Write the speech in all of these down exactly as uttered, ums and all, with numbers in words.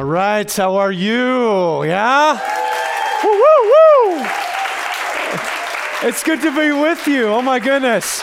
right, how are you? Yeah? Woo, woo, woo! It's good to be with you. Oh my goodness.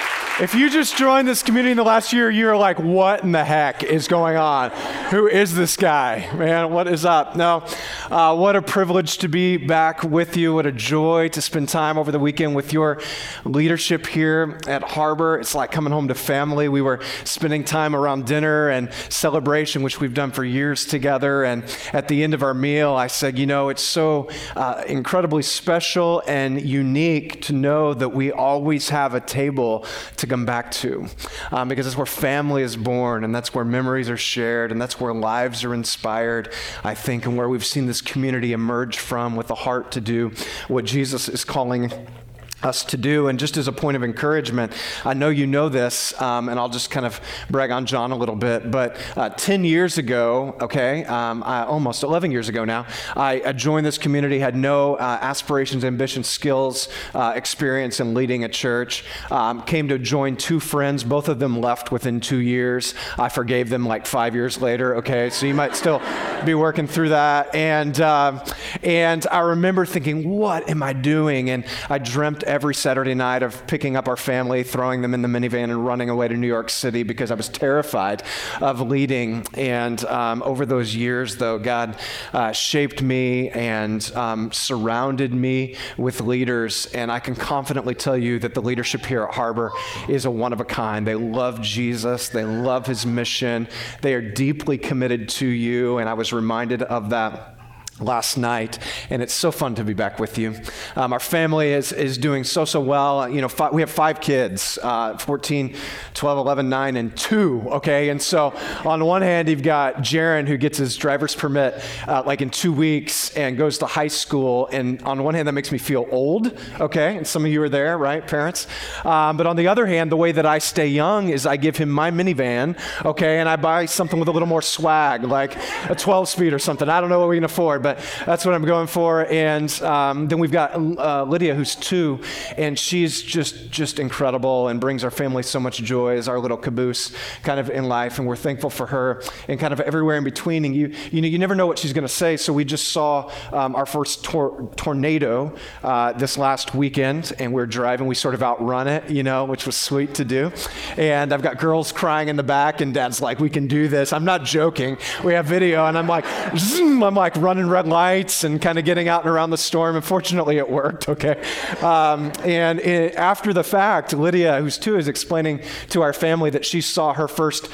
If you just joined this community in the last year, you're like, what in the heck is going on? Who is this guy? Man, what is up? No, uh, what a privilege to be back with you. What a joy to spend time over the weekend with your leadership here at Harbor. It's like coming home to family. We were spending time around dinner and celebration, which we've done for years together. And at the end of our meal, I said, you know, it's so uh, incredibly special and unique to know that we always have a table to come back to, um, because that's where family is born, and that's where memories are shared, and that's where lives are inspired, I think, and where we've seen this community emerge from with a heart to do what Jesus is calling us to do. And just as a point of encouragement, I know you know this, um, and I'll just kind of brag on John a little bit, but uh, ten years ago, okay, um, I, almost eleven years ago now, I, I joined this community, had no uh, aspirations, ambitions, skills, uh, experience in leading a church, um, came to join two friends, both of them left within two years. I forgave them like five years later, okay, so you might still be working through that. And, uh, and I remember thinking, what am I doing? And I dreamt every Saturday night of picking up our family, throwing them in the minivan, and running away to New York City because I was terrified of leading. And um, over those years, though, God uh, shaped me and um, surrounded me with leaders. And I can confidently tell you that the leadership here at Harbor is a one of a kind. They love Jesus. They love his mission. They are deeply committed to you. And I was reminded of that last night, and it's so fun to be back with you. Um, our family is is doing so, so well. You know, five, we have five kids, uh, fourteen, twelve, eleven, nine, and two, okay? And so on one hand, you've got Jaron, who gets his driver's permit uh, like in two weeks and goes to high school, and on one hand, that makes me feel old, okay? And some of you are there, right, parents? Um, but on the other hand, the way that I stay young is I give him my minivan, okay, and I buy something with a little more swag, like a twelve speed or something. I don't know what we can afford, but But that's what I'm going for. And um, then we've got uh, Lydia, who's two, and she's just just incredible and brings our family so much joy as our little caboose kind of in life. And we're thankful for her and kind of everywhere in between. And you you know, you never know what she's going to say. So we just saw um, our first tor- tornado uh, this last weekend, and we're driving. We sort of outrun it, you know, which was sweet to do. And I've got girls crying in the back, and Dad's like, "We can do this." I'm not joking. We have video, and I'm like, zoom, I'm like running red lights and kind of getting out and around the storm. And fortunately, it worked, okay? Um, and it, after the fact, Lydia, who's two, is explaining to our family that she saw her first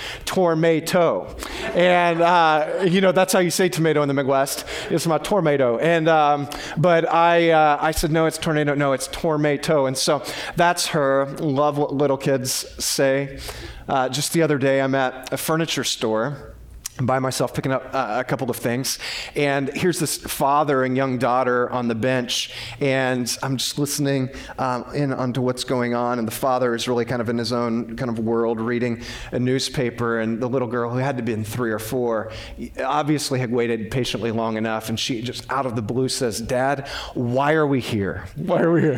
tomato. And, uh, you know, that's how you say tomato in the Midwest. It's my tomato. And, um, but I, uh, I said, no, it's tornado. No, it's tomato. And so that's her. Love what little kids say. Uh, just the other day, I'm at a furniture store by myself picking up uh, a couple of things, and here's this father and young daughter on the bench, and I'm just listening um, in onto what's going on, and the father is really kind of in his own kind of world reading a newspaper, and the little girl, who had to be in three or four, obviously had waited patiently long enough, and she just out of the blue says, "Dad, why are we here? Why are we here?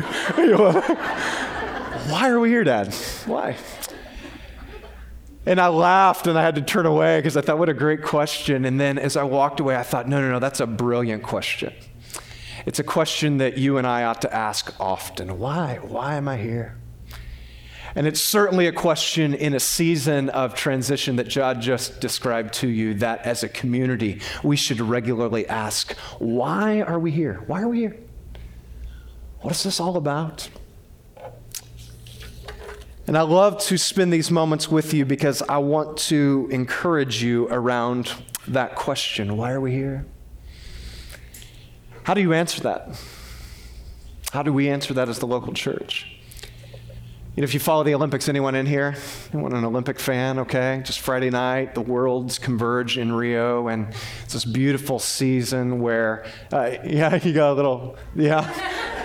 Why are we here, Dad? Why?" And I laughed, and I had to turn away because I thought, what a great question. And then as I walked away, I thought, no, no, no, that's a brilliant question. It's a question that you and I ought to ask often. Why? Why am I here? And it's certainly a question in a season of transition that John just described to you, that as a community, we should regularly ask, why are we here? Why are we here? What is this all about? And I love to spend these moments with you because I want to encourage you around that question. Why are we here? How do you answer that? How do we answer that as the local church? You know, if you follow the Olympics, anyone in here? Anyone an Olympic fan? Okay, just Friday night, the worlds converge in Rio, and it's this beautiful season where, uh, yeah, you got a little, yeah.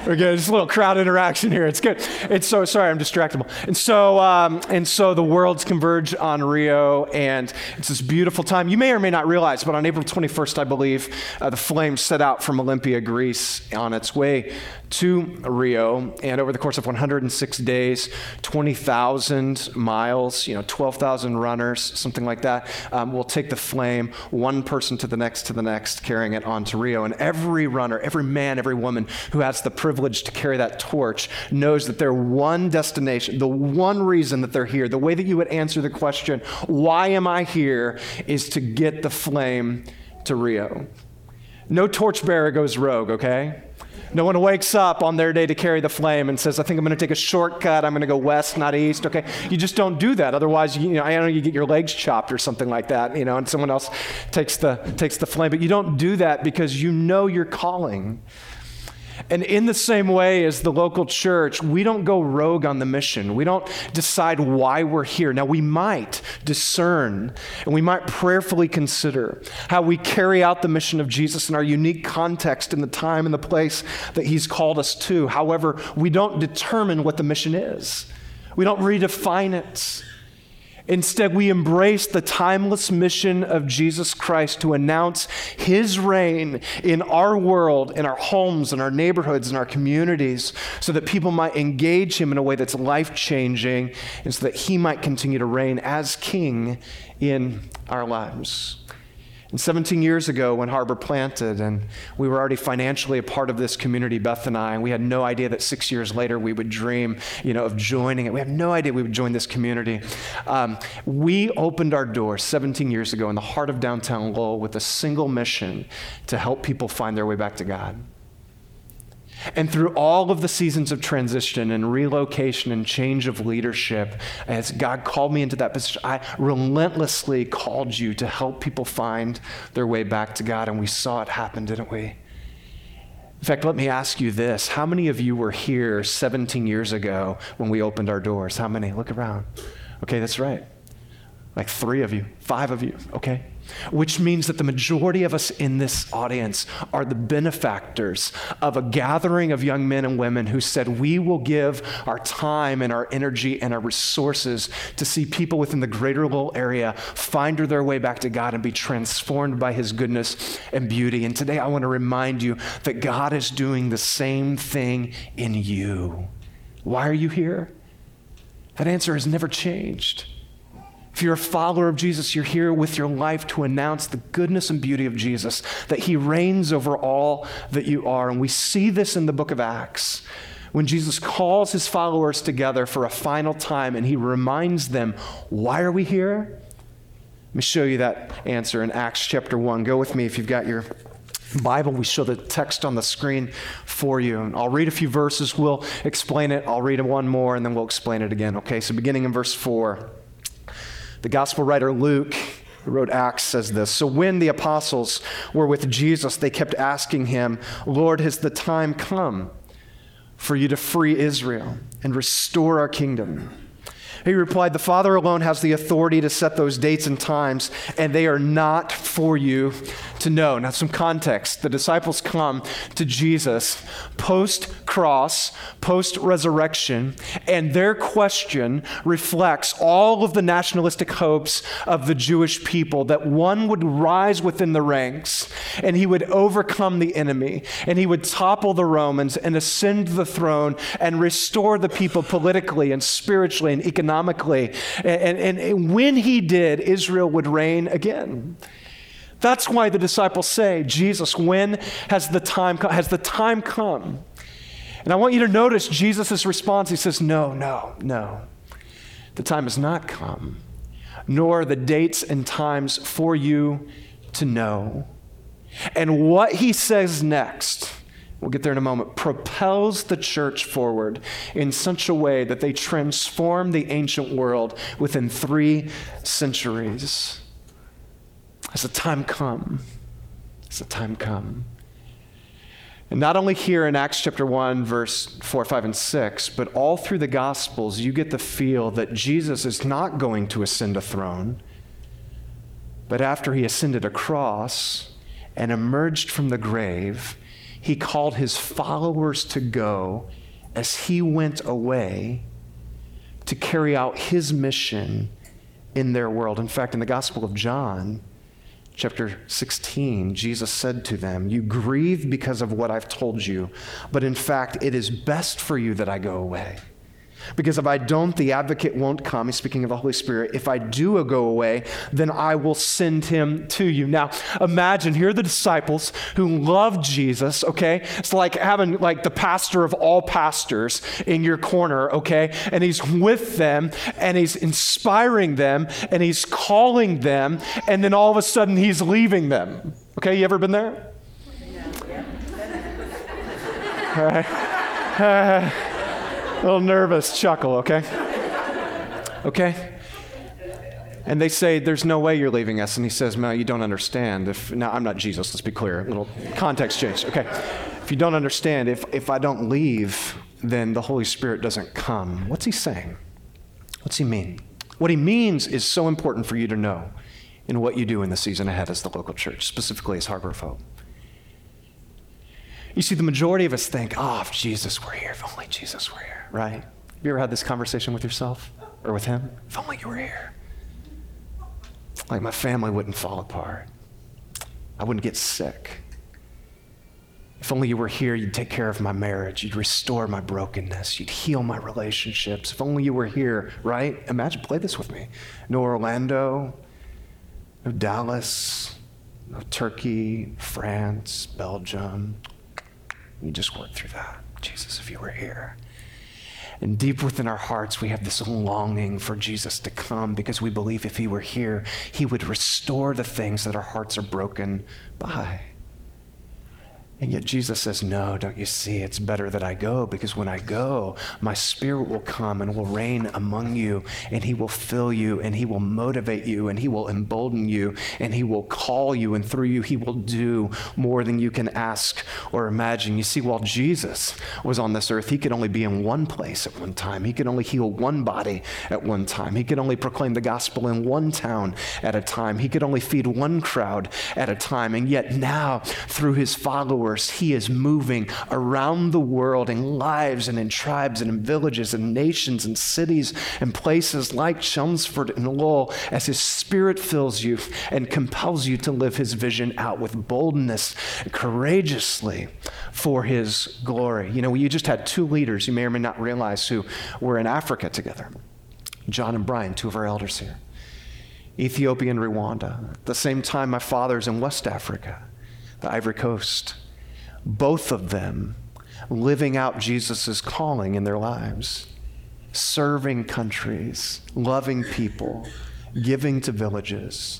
Okay, just a little crowd interaction here. It's good. It's so, sorry, I'm distractible. And so, um, and so the worlds converge on Rio, and it's this beautiful time. You may or may not realize, but on April twenty-first, I believe, uh, the Flames set out from Olympia, Greece, on its way to Rio. And over the course of one hundred six days, twenty thousand miles, you know, twelve thousand runners, something like that, um, will take the flame, one person to the next, to the next, carrying it on to Rio. And every runner, every man, every woman who has the privilege to carry that torch knows that their one destination, the one reason that they're here, the way that you would answer the question, why am I here, is to get the flame to Rio. No torchbearer goes rogue, okay? No one wakes up on their day to carry the flame and says, I think I'm going to take a shortcut. I'm going to go west, not east, okay? You just don't do that. Otherwise, you know, I know you get your legs chopped or something like that, you know, and someone else takes the, takes the flame. But you don't do that because you know your calling. And in the same way as the local church, we don't go rogue on the mission. We don't decide why we're here. Now, we might discern and we might prayerfully consider how we carry out the mission of Jesus in our unique context in the time and the place that he's called us to. However, we don't determine what the mission is. We don't redefine it. Instead, we embrace the timeless mission of Jesus Christ to announce his reign in our world, in our homes, in our neighborhoods, in our communities, so that people might engage him in a way that's life-changing, and so that he might continue to reign as king in our lives. And seventeen years ago, when Harbor planted, and we were already financially a part of this community, Beth and I, and we had no idea that six years later we would dream, you know, of joining it. We had no idea we would join this community. Um, we opened our doors seventeen years ago in the heart of downtown Lowell with a single mission to help people find their way back to God. And through all of the seasons of transition and relocation and change of leadership, as God called me into that position, I relentlessly called you to help people find their way back to God. And we saw it happen, didn't we? In fact, let me ask you this. How many of you were here seventeen years ago when we opened our doors? How many? Look around. Okay, that's right. Like three of you, five of you, okay? Which means that the majority of us in this audience are the benefactors of a gathering of young men and women who said, we will give our time and our energy and our resources to see people within the greater Lowell area find their way back to God and be transformed by his goodness and beauty. And today I want to remind you that God is doing the same thing in you. Why are you here? That answer has never changed. If you're a follower of Jesus, you're here with your life to announce the goodness and beauty of Jesus, that he reigns over all that you are. And we see this in the book of Acts, when Jesus calls his followers together for a final time and he reminds them, why are we here? Let me show you that answer in Acts chapter one. Go with me if you've got your Bible. We show the text on the screen for you. I'll read a few verses. We'll explain it. I'll read one more and then we'll explain it again. Okay, so beginning in verse four. The gospel writer Luke, who wrote Acts, says this: So when the apostles were with Jesus, they kept asking him, Lord, has the time come for you to free Israel and restore our kingdom? He replied, the Father alone has the authority to set those dates and times, and they are not for you to know. Now, some context. The disciples come to Jesus post-cross, post-resurrection, and their question reflects all of the nationalistic hopes of the Jewish people, that one would rise within the ranks, and he would overcome the enemy, and he would topple the Romans and ascend the throne and restore the people politically and spiritually and economically. Economically, and, and, and when he did, Israel would reign again. That's why the disciples say, Jesus, when has the time come? Has the time come? And I want you to notice Jesus' response. He says, no, no, no. The time has not come, nor the dates and times for you to know. And what he says next, we'll get there in a moment, propels the church forward in such a way that they transform the ancient world within three centuries. Has the time come? Has the time come? And not only here in Acts chapter one, verse four, five, and six, but all through the Gospels, you get the feel that Jesus is not going to ascend a throne, but after he ascended a cross and emerged from the grave, he called his followers to go as he went away to carry out his mission in their world. In fact, in the Gospel of John, chapter sixteen, Jesus said to them, "You grieve because of what I've told you, but in fact, it is best for you that I go away. Because if I don't, the advocate won't come." He's speaking of the Holy Spirit. "If I do go away, then I will send him to you." Now, imagine, here are the disciples who love Jesus, okay? It's like having like the pastor of all pastors in your corner, okay? And he's with them, and he's inspiring them, and he's calling them, and then all of a sudden he's leaving them. Okay, you ever been there? Yeah. All right. Uh, A little nervous chuckle, okay? Okay? And they say, "There's no way you're leaving us." And he says, "No, you don't understand. If now, I'm not Jesus, let's be clear. A little context change. Okay. If you don't understand, if, if I don't leave, then the Holy Spirit doesn't come." What's he saying? What's he mean? What he means is so important for you to know in what you do in the season ahead as the local church, specifically as Harbor of Hope. You see, the majority of us think, "Oh, if Jesus were here, if only Jesus were here," right? Have you ever had this conversation with yourself or with him? If only you were here. Like my family wouldn't fall apart. I wouldn't get sick. If only you were here, you'd take care of my marriage. You'd restore my brokenness. You'd heal my relationships. If only you were here, right? Imagine, play this with me. No Orlando, no Dallas, no Turkey, France, Belgium. You just work through that. Jesus, if you were here. And deep within our hearts, we have this longing for Jesus to come because we believe if he were here, he would restore the things that our hearts are broken by. And yet Jesus says, "No, don't you see? It's better that I go, because when I go, my Spirit will come and will reign among you, and he will fill you, and he will motivate you, and he will embolden you, and he will call you, and through you, he will do more than you can ask or imagine." You see, while Jesus was on this earth, he could only be in one place at one time. He could only heal one body at one time. He could only proclaim the gospel in one town at a time. He could only feed one crowd at a time. And yet now, through his followers, he is moving around the world in lives and in tribes and in villages and nations and cities and places like Chelmsford and Lowell, as his Spirit fills you and compels you to live his vision out with boldness, courageously for his glory. You know, you just had two leaders you may or may not realize who were in Africa together. John and Brian, two of our elders here. Ethiopia and Rwanda. At the same time, my father's in West Africa, the Ivory Coast. Both of them living out Jesus' calling in their lives, serving countries, loving people, giving to villages.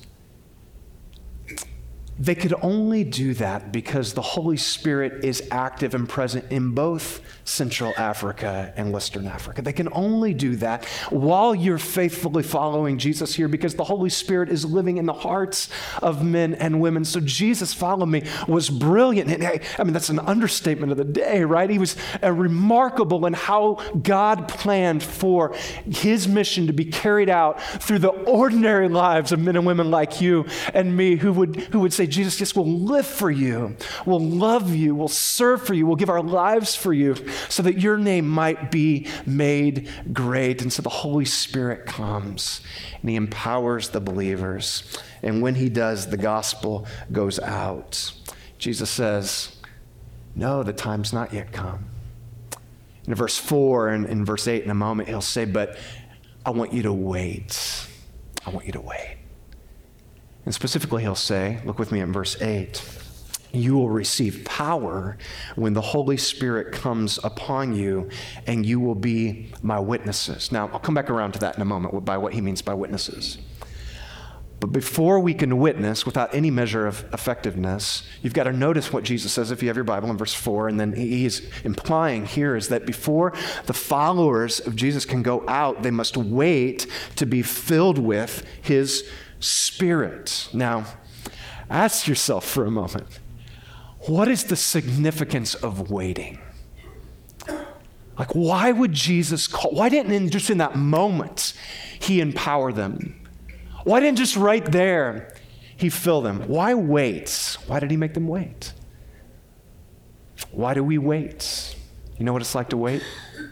They could only do that because the Holy Spirit is active and present in both Central Africa and Western Africa. They can only do that while you're faithfully following Jesus here, because the Holy Spirit is living in the hearts of men and women. So Jesus, follow me, was brilliant. And I mean, that's an understatement of the day, right? He was uh, remarkable in how God planned for his mission to be carried out through the ordinary lives of men and women like you and me, who would, who would say, "Jesus, yes, we'll live for you. We'll love you. We'll serve for you. We'll give our lives for you, so that your name might be made great." And so the Holy Spirit comes and he empowers the believers. And when he does, the gospel goes out. Jesus says, "No, the time's not yet come." In verse four and in verse eight in a moment, he'll say, "But I want you to wait. I want you to wait." And specifically, he'll say, look with me in verse eight, "You will receive power when the Holy Spirit comes upon you, and you will be my witnesses." Now, I'll come back around to that in a moment by what he means by witnesses. But before we can witness without any measure of effectiveness, you've got to notice what Jesus says if you have your Bible in verse four. And then he's implying here is that before the followers of Jesus can go out, they must wait to be filled with his Spirit. Now, ask yourself for a moment, what is the significance of waiting? Like, why would Jesus call? Why didn't just in that moment he empower them? Why didn't just right there he fill them? Why wait? Why did he make them wait? Why do we wait? You know what it's like to wait?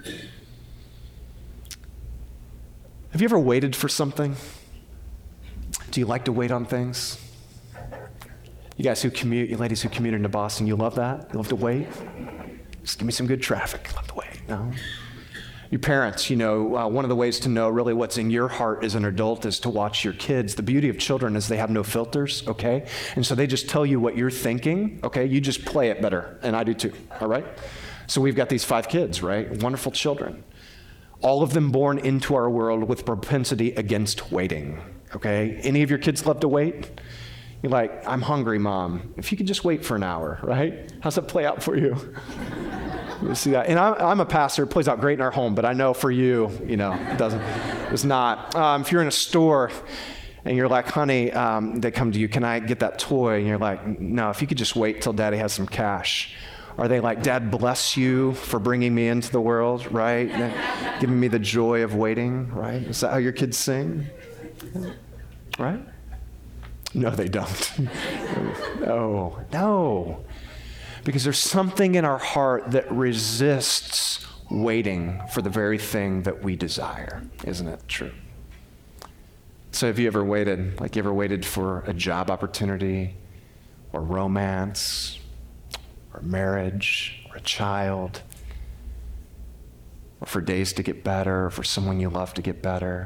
Have you ever waited for something? Do you like to wait on things? You guys who commute, you ladies who commute into Boston, you love that? You love to wait? Just give me some good traffic. Love to wait. No? Your parents, you know, uh, one of the ways to know really what's in your heart as an adult is to watch your kids. The beauty of children is they have no filters, okay? And so they just tell you what you're thinking, okay? You just play it better, and I do too, all right? So we've got these five kids, right? Wonderful children. All of them born into our world with propensity against waiting, okay? Any of your kids love to wait? You're like, I'm hungry, Mom. If you could just wait for an hour, right? How's that play out for you? You see that? And I'm, I'm a pastor. It plays out great in our home, but I know for you, you know, it doesn't. It's not. Um, if you're in a store and you're like, honey, um, they come to you, can I get that toy? And you're like, no, if you could just wait till Daddy has some cash. Are they like, Dad, bless you for bringing me into the world, right? Giving me the joy of waiting, right? Is that how your kids sing? Right? No, they don't. No, no. Because there's something in our heart that resists waiting for the very thing that we desire. Isn't it true? So have you ever waited, like you ever waited for a job opportunity or romance or marriage or a child or for days to get better or for someone you love to get better?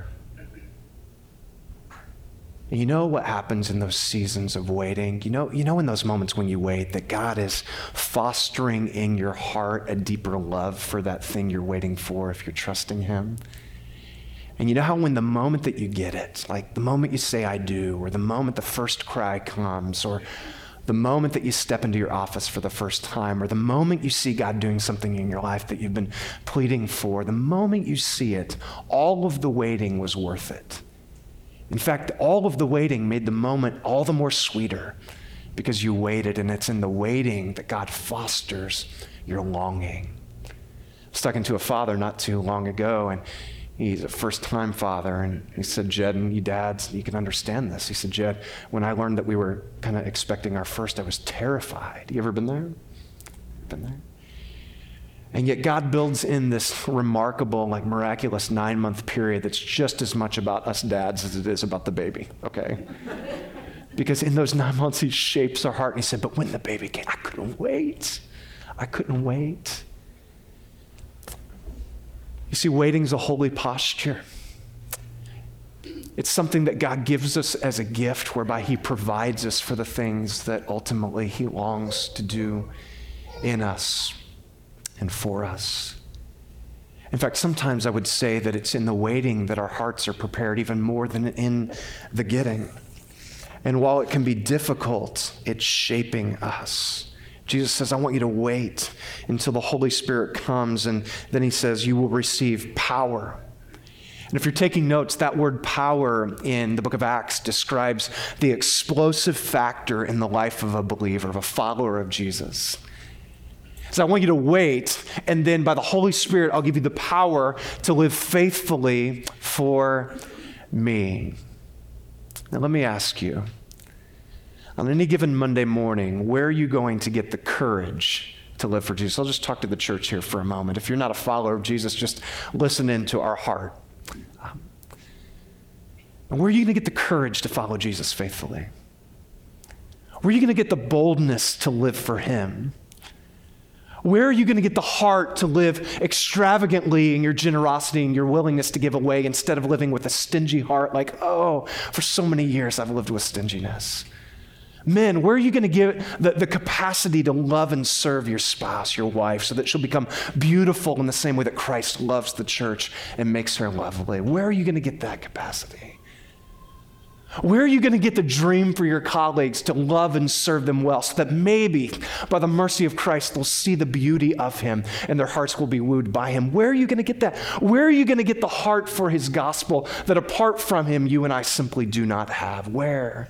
And you know what happens in those seasons of waiting? You know, you know in those moments when you wait that God is fostering in your heart a deeper love for that thing you're waiting for if you're trusting him? And you know how when the moment that you get it, like the moment you say I do, or the moment the first cry comes, or the moment that you step into your office for the first time, or the moment you see God doing something in your life that you've been pleading for, the moment you see it, all of the waiting was worth it. In fact, all of the waiting made the moment all the more sweeter because you waited, and it's in the waiting that God fosters your longing. I was talking to a father not too long ago, and he's a first-time father, and he said, Jed, and you dads, you can understand this. He said, Jed, when I learned that we were kind of expecting our first, I was terrified. You ever been there? Been there? And yet God builds in this remarkable, like miraculous nine-month period that's just as much about us dads as it is about the baby, okay? Because in those nine months, he shapes our heart, and he said, but when the baby came, I couldn't wait. I couldn't wait. You see, waiting's a holy posture. It's something that God gives us as a gift whereby he provides us for the things that ultimately he longs to do in us and for us. In fact, sometimes I would say that it's in the waiting that our hearts are prepared even more than in the getting. And while it can be difficult, it's shaping us. Jesus says, I want you to wait until the Holy Spirit comes, and then he says, you will receive power. And if you're taking notes, that word power in the book of Acts describes the explosive factor in the life of a believer, of a follower of Jesus. So I want you to wait, and then by the Holy Spirit, I'll give you the power to live faithfully for me. Now let me ask you, on any given Monday morning, where are you going to get the courage to live for Jesus? I'll just talk to the church here for a moment. If you're not a follower of Jesus, just listen into our heart. Um, and where are you going to get the courage to follow Jesus faithfully? Where are you going to get the boldness to live for him? Where are you going to get the heart to live extravagantly in your generosity and your willingness to give away instead of living with a stingy heart like, oh, for so many years I've lived with stinginess? Men, where are you going to get the, the capacity to love and serve your spouse, your wife, so that she'll become beautiful in the same way that Christ loves the church and makes her lovely? Where are you going to get that capacity? Where are you going to get the dream for your colleagues to love and serve them well so that maybe by the mercy of Christ they'll see the beauty of him and their hearts will be wooed by him? Where are you going to get that? Where are you going to get the heart for his gospel that apart from him you and I simply do not have? Where?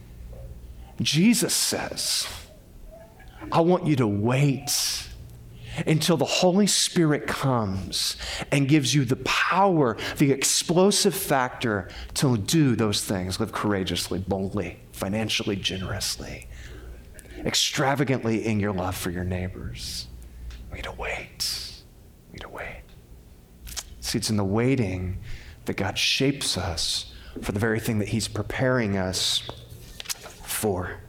Jesus says, I want you to wait until the Holy Spirit comes and gives you the power, the explosive factor to do those things, live courageously, boldly, financially, generously. extravagantly in your love for your neighbors. We need to wait. We need to wait. See, it's in the waiting that God shapes us for the very thing that he's preparing us for.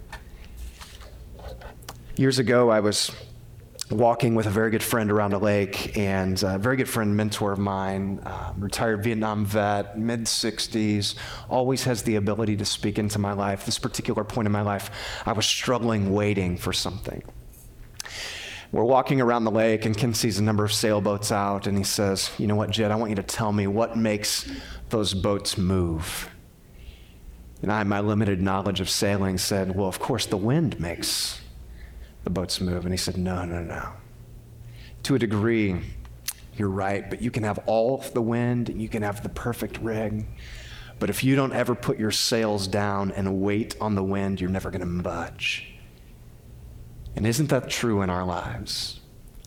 Years ago, I was walking with a very good friend around a lake, and a very good friend, mentor of mine, um, retired Vietnam vet, mid-sixties, always has the ability to speak into my life. This particular point in my life, I was struggling waiting for something. We're walking around the lake, and Ken sees a number of sailboats out, and he says, you know what, Jed, I want you to tell me what makes those boats move. And I, my limited knowledge of sailing, said, well, of course, the wind makes the boats move. And he said, no, no, no. To a degree, you're right, but you can have all the wind and you can have the perfect rig. But if you don't ever put your sails down and wait on the wind, you're never going to budge. And isn't that true in our lives?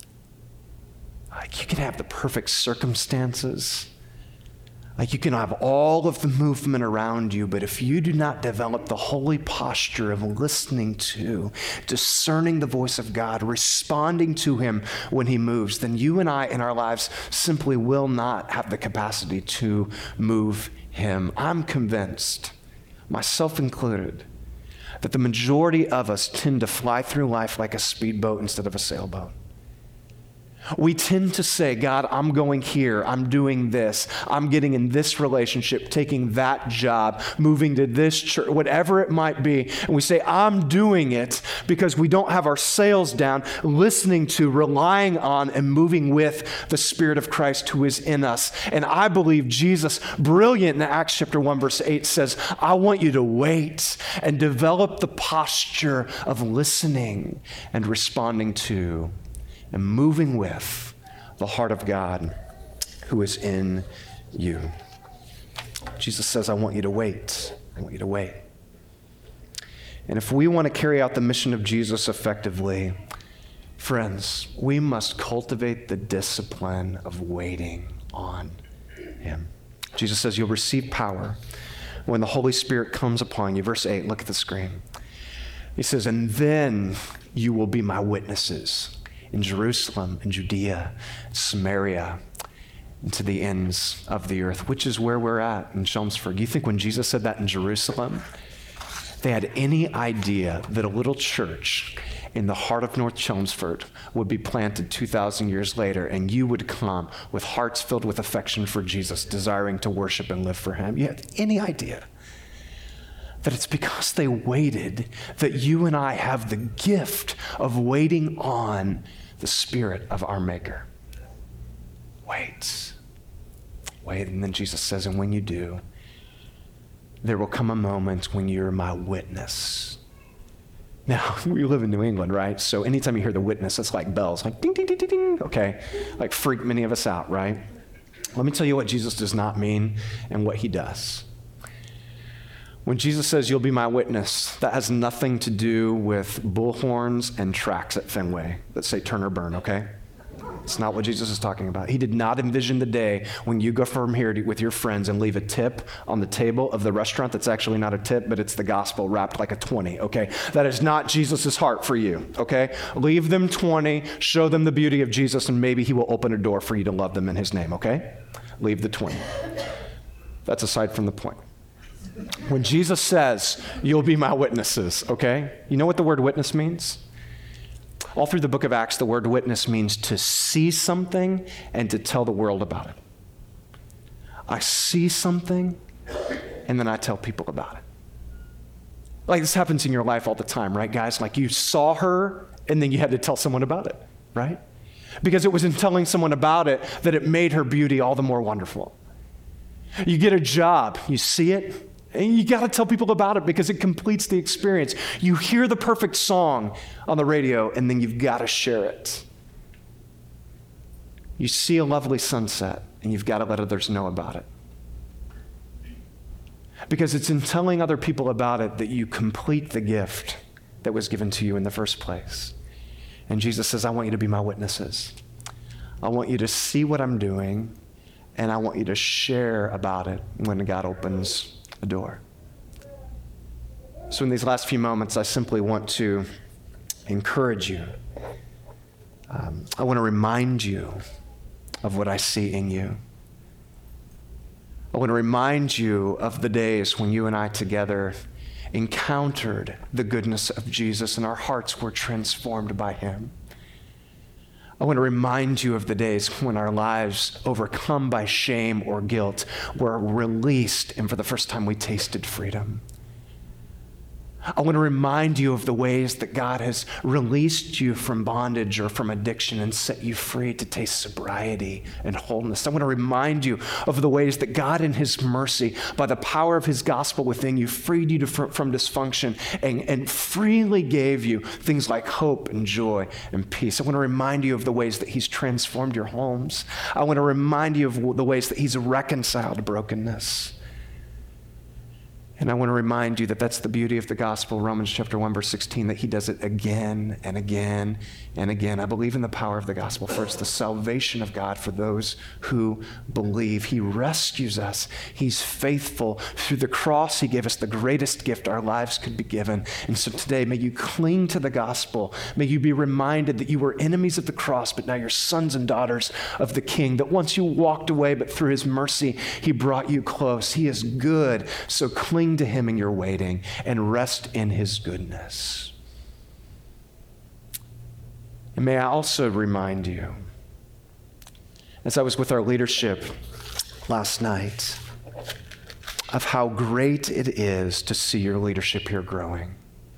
Like, you can have the perfect circumstances. Like, you can have all of the movement around you, but if you do not develop the holy posture of listening to, discerning the voice of God, responding to him when he moves, then you and I in our lives simply will not have the capacity to move him. I'm convinced, myself included, that the majority of us tend to fly through life like a speedboat instead of a sailboat. We tend to say, God, I'm going here, I'm doing this, I'm getting in this relationship, taking that job, moving to this church, whatever it might be. And we say, I'm doing it because we don't have our sails down, listening to, relying on, and moving with the Spirit of Christ who is in us. And I believe Jesus, brilliant in Acts chapter one, verse eight, says, I want you to wait and develop the posture of listening and responding to and moving with the heart of God who is in you. Jesus says, I want you to wait. I want you to wait. And if we want to carry out the mission of Jesus effectively, friends, we must cultivate the discipline of waiting on him. Jesus says, you'll receive power when the Holy Spirit comes upon you. Verse eight, look at the screen. He says, and then you will be my witnesses in Jerusalem, in Judea, Samaria, and to the ends of the earth, which is where we're at in Chelmsford. You think when Jesus said that in Jerusalem, they had any idea that a little church in the heart of North Chelmsford would be planted two thousand years later, and you would come with hearts filled with affection for Jesus, desiring to worship and live for him? You had any idea that it's because they waited that you and I have the gift of waiting on the Spirit of our Maker. Wait. Wait, and then Jesus says, and when you do, there will come a moment when you're my witness. Now, we live in New England, right? So anytime you hear the witness, it's like bells, like ding, ding, ding, ding, ding, okay? Like freak many of us out, right? Let me tell you what Jesus does not mean and what he does. When Jesus says, you'll be my witness, that has nothing to do with bullhorns and tracks at Fenway that say turn or burn, okay? It's not what Jesus is talking about. He did not envision the day when you go from here to, with your friends and leave a tip on the table of the restaurant that's actually not a tip, but it's the gospel wrapped like a twenty, okay? That is not Jesus' heart for you, okay? Leave them twenty, show them the beauty of Jesus, and maybe he will open a door for you to love them in his name, okay? Leave the twenty. That's aside from the point. When Jesus says, you'll be my witnesses, okay? You know what the word witness means? All through the book of Acts, the word witness means to see something and to tell the world about it. I see something, and then I tell people about it. Like this happens in your life all the time, right, guys? Like you saw her, and then you had to tell someone about it, right? Because it was in telling someone about it that it made her beauty all the more wonderful. You get a job, you see it, and you got to tell people about it because it completes the experience. You hear the perfect song on the radio, and then you've got to share it. You see a lovely sunset, and you've got to let others know about it. Because it's in telling other people about it that you complete the gift that was given to you in the first place. And Jesus says, I want you to be my witnesses. I want you to see what I'm doing, and I want you to share about it when God opens the door. So in these last few moments, I simply want to encourage you. Um, I want to remind you of what I see in you. I want to remind you of the days when you and I together encountered the goodness of Jesus and our hearts were transformed by him. I want to remind you of the days when our lives, overcome by shame or guilt, were released and for the first time we tasted freedom. I want to remind you of the ways that God has released you from bondage or from addiction and set you free to taste sobriety and wholeness. I want to remind you of the ways that God in his mercy, by the power of his gospel within you, freed you to, from dysfunction and, and freely gave you things like hope and joy and peace. I want to remind you of the ways that he's transformed your homes. I want to remind you of the ways that he's reconciled brokenness. And I want to remind you that that's the beauty of the gospel, Romans chapter one, verse sixteen, that he does it again and again and again. I believe in the power of the gospel, for it's the salvation of God for those who believe. He rescues us. He's faithful. Through the cross, he gave us the greatest gift our lives could be given. And so today, may you cling to the gospel. May you be reminded that you were enemies of the cross, but now you're sons and daughters of the King, that once you walked away, but through his mercy, he brought you close. He is good, so cling to him in your waiting and rest in his goodness. And may I also remind you, as I was with our leadership last night, of how great it is to see your leadership here growing.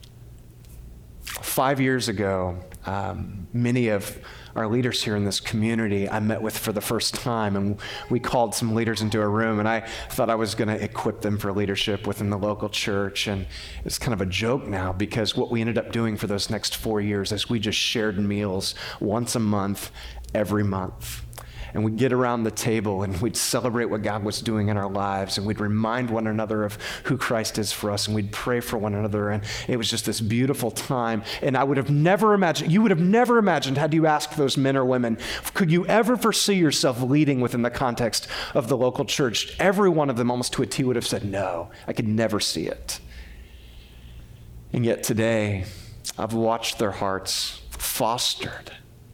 Five years ago, um, many of our leaders here in this community I met with for the first time, and we called some leaders into a room, and I thought I was going to equip them for leadership within the local church. And it's kind of a joke now, because what we ended up doing for those next four years is we just shared meals once a month, every month. And we'd get around the table and we'd celebrate what God was doing in our lives, and we'd remind one another of who Christ is for us, and we'd pray for one another. And it was just this beautiful time. And I would have never imagined, you would have never imagined, had you asked those men or women, could you ever foresee yourself leading within the context of the local church? Every one of them, almost to a T, would have said, no, I could never see it. And yet today, I've watched their hearts fostered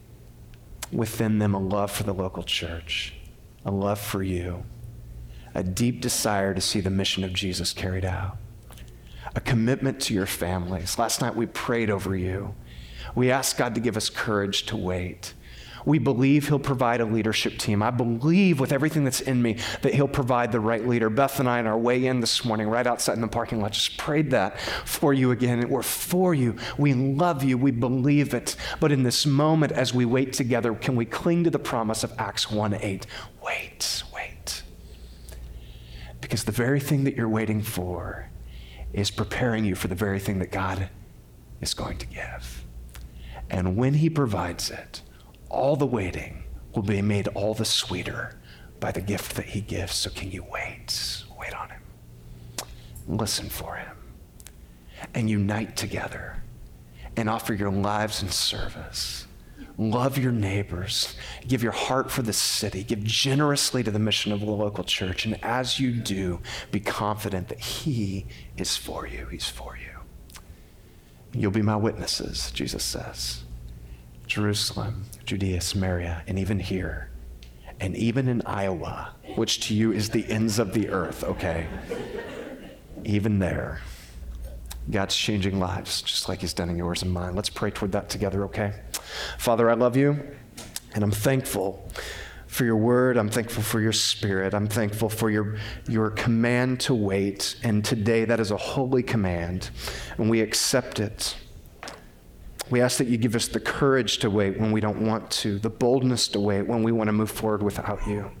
within them, a love for the local church, a love for you, a deep desire to see the mission of Jesus carried out, a commitment to your families. Last night we prayed over you. We asked God to give us courage to wait. We believe he'll provide a leadership team. I believe with everything that's in me that he'll provide the right leader. Beth and I, on our way in this morning, right outside in the parking lot, just prayed that for you again. And we're for you. We love you. We believe it. But in this moment, as we wait together, can we cling to the promise of Acts one eight? Wait, wait. Because the very thing that you're waiting for is preparing you for the very thing that God is going to give. And when he provides it, all the waiting will be made all the sweeter by the gift that he gives. So can you wait? Wait on him. Listen for him. And unite together and offer your lives in service. Love your neighbors. Give your heart for the city. Give generously to the mission of the local church. And as you do, be confident that he is for you. He's for you. You'll be my witnesses, Jesus says. Jerusalem, Judea, Samaria, and even here, and even in Iowa, which to you is the ends of the earth, okay? Even there, God's changing lives, just like he's done in yours and mine. Let's pray toward that together, okay? Father, I love you, and I'm thankful for your word. I'm thankful for your spirit. I'm thankful for your, your command to wait, and today that is a holy command, and we accept it. We ask that you give us the courage to wait when we don't want to, the boldness to wait when we want to move forward without you.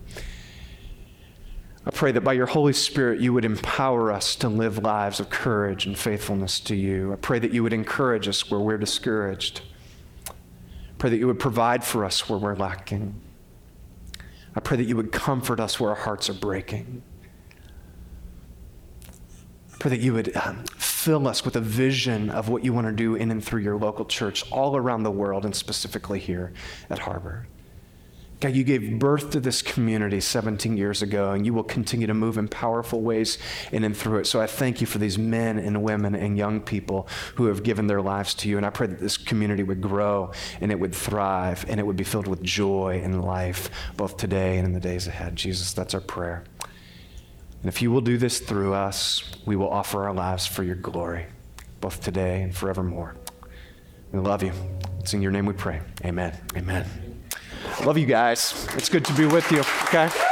I pray that by your Holy Spirit, you would empower us to live lives of courage and faithfulness to you. I pray that you would encourage us where we're discouraged. I pray that you would provide for us where we're lacking. I pray that you would comfort us where our hearts are breaking. I pray that you would um, fill us with a vision of what you want to do in and through your local church all around the world, and specifically here at Harbor. God, you gave birth to this community seventeen years ago, and you will continue to move in powerful ways in and through it. So I thank you for these men and women and young people who have given their lives to you. And I pray that this community would grow and it would thrive and it would be filled with joy and life, both today and in the days ahead. Jesus, that's our prayer. And if you will do this through us, we will offer our lives for your glory, both today and forevermore. We love you. It's in your name we pray. Amen. Amen. Love you guys. It's good to be with you, okay?